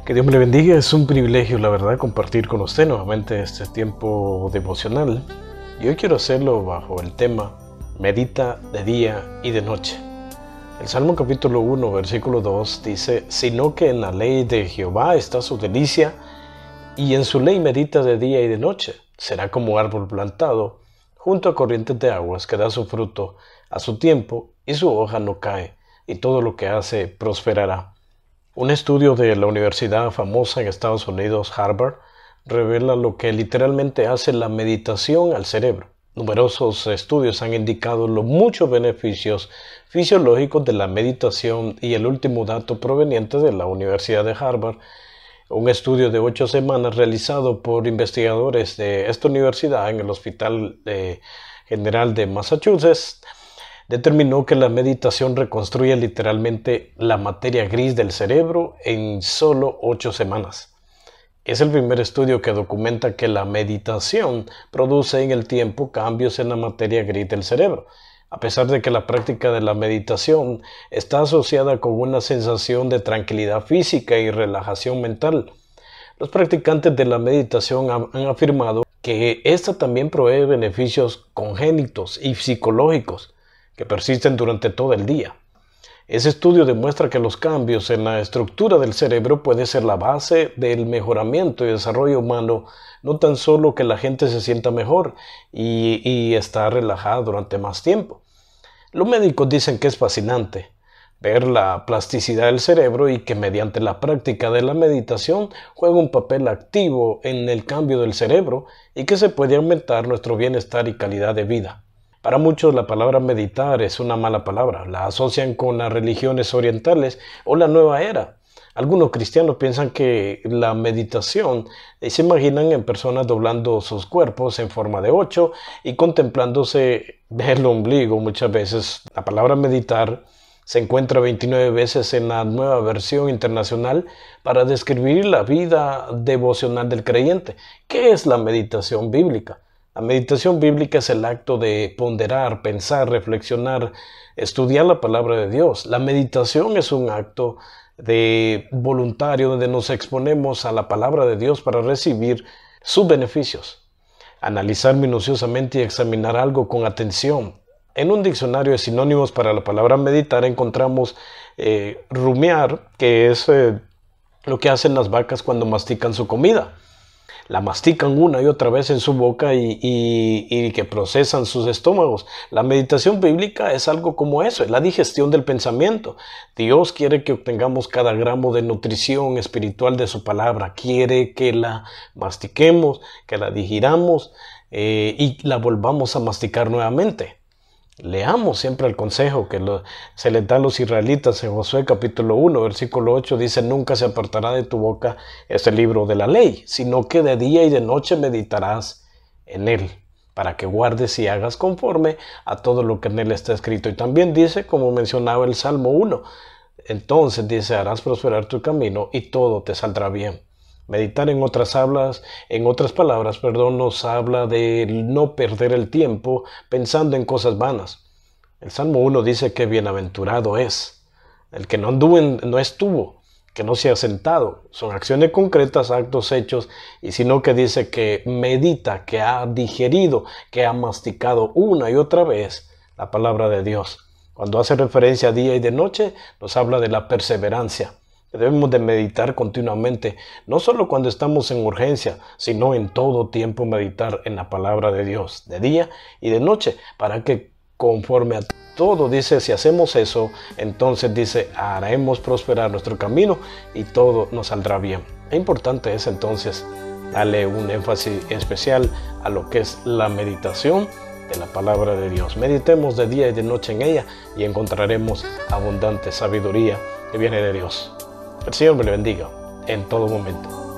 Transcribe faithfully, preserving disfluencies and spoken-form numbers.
Que Dios me le bendiga, es un privilegio, la verdad, compartir con usted nuevamente este tiempo devocional. Y hoy quiero hacerlo bajo el tema Medita de día y de noche. El Salmo capítulo uno, versículo dos dice: Sino que en la ley de Jehová está su delicia, y en su ley medita de día y de noche. Será como árbol plantado junto a corrientes de aguas, que da su fruto a su tiempo, y su hoja no cae, y todo lo que hace prosperará. Un estudio de la universidad famosa en Estados Unidos, Harvard, revela lo que literalmente hace la meditación al cerebro. Numerosos estudios han indicado los muchos beneficios fisiológicos de la meditación, y el último dato proveniente de la Universidad de Harvard, un estudio de ocho semanas realizado por investigadores de esta universidad en el Hospital de General de Massachusetts, determinó que la meditación reconstruye literalmente la materia gris del cerebro en solo ocho semanas. Es el primer estudio que documenta que la meditación produce en el tiempo cambios en la materia gris del cerebro. A pesar de que la práctica de la meditación está asociada con una sensación de tranquilidad física y relajación mental, los practicantes de la meditación han afirmado que esta también provee beneficios congénitos y psicológicos que persisten durante todo el día. Ese estudio demuestra que los cambios en la estructura del cerebro pueden ser la base del mejoramiento y desarrollo humano, no tan solo que la gente se sienta mejor y, y está relajada durante más tiempo. Los médicos dicen que es fascinante ver la plasticidad del cerebro y que mediante la práctica de la meditación juega un papel activo en el cambio del cerebro y que se puede aumentar nuestro bienestar y calidad de vida. Para muchos la palabra meditar es una mala palabra, la asocian con las religiones orientales o la nueva era. Algunos cristianos piensan que la meditación y se imaginan en personas doblando sus cuerpos en forma de ocho y contemplándose el ombligo muchas veces. La palabra meditar se encuentra veintinueve veces en la Nueva Versión Internacional para describir la vida devocional del creyente. ¿Qué es la meditación bíblica? La meditación bíblica es el acto de ponderar, pensar, reflexionar, estudiar la palabra de Dios. La meditación es un acto de voluntario donde nos exponemos a la palabra de Dios para recibir sus beneficios. Analizar minuciosamente y examinar algo con atención. En un diccionario de sinónimos para la palabra meditar encontramos eh, rumiar, que es eh, lo que hacen las vacas cuando mastican su comida. La mastican una y otra vez en su boca y, y, y que procesan sus estómagos. La meditación bíblica es algo como eso, es la digestión del pensamiento. Dios quiere que obtengamos cada gramo de nutrición espiritual de su palabra. Quiere que la mastiquemos, que la digiramos eh, y la volvamos a masticar nuevamente. Leamos siempre el consejo que lo, se les da a los israelitas en Josué capítulo uno, versículo ocho, dice: Nunca se apartará de tu boca este libro de la ley, sino que de día y de noche meditarás en él, para que guardes y hagas conforme a todo lo que en él está escrito. Y también dice, como mencionaba el Salmo uno, entonces dice: harás prosperar tu camino y todo te saldrá bien. Meditar en otras hablas, en otras palabras, perdón, nos habla de no perder el tiempo pensando en cosas vanas. El Salmo uno dice que bienaventurado es el que no anduvo, en, no estuvo, que no se ha sentado. Son acciones concretas, actos hechos, y sino que dice que medita, que ha digerido, que ha masticado una y otra vez la palabra de Dios. Cuando hace referencia a día y de noche, nos habla de la perseverancia. Debemos de meditar continuamente, no solo cuando estamos en urgencia, sino en todo tiempo meditar en la palabra de Dios, de día y de noche, para que conforme a todo, dice, si hacemos eso, entonces dice, haremos prosperar nuestro camino y todo nos saldrá bien. Es importante es entonces darle un énfasis especial a lo que es la meditación de la palabra de Dios. Meditemos de día y de noche en ella y encontraremos abundante sabiduría que viene de Dios. El Señor me le bendiga en todo momento.